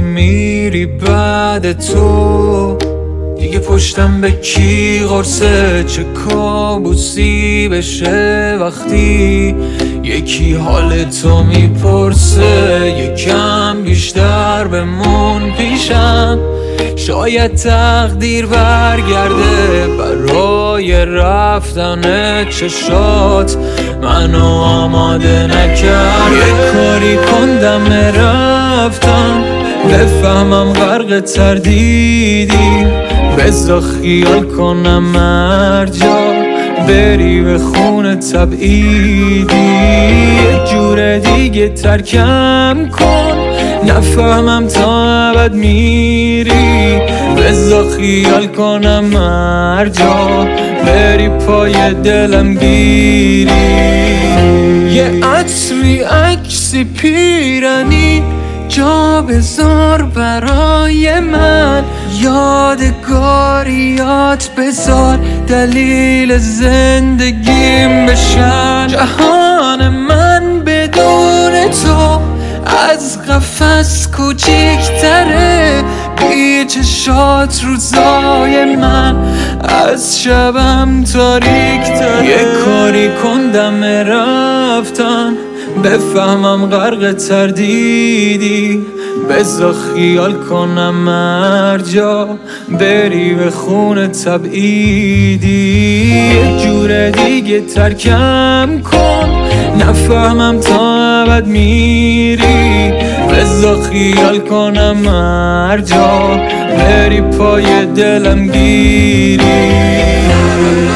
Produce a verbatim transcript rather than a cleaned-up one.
میری بعد تو دیگه پشتم به کی قرصه؟ چه کابوسی بشه وقتی یکی حال تو میپرسه؟ یکم بیشتر بمون پیشم، شاید تقدیر برگرده برای رفتن چشات منو آماده نکرد. یه کاری کندم رفتم بفهمم غرق تردیدی، بذار خیال کنم مرجا بری به خون تبعیدی. یه جور دیگه ترکم کن نفهمم تا ابد میری، بذار خیال کنم مرجا بری پای دلم گیری. یه عطری عکسی پیرنی جا بذار برای من، یادگاریات بذار دلیل زندگیم بشن. جهان من بدون تو از قفس کوچیکتره، بی چشات روزای من از شبم تاریکتره. یه کاری کندم رفتن بفهمم غرق تردیدی، بذار خیال کنم مرجا بری به خون تبعیدی. یه جور دیگه ترکم کن نفهمم تا ابد میری، بذار خیال کنم مرجا بری پای دلم گیری.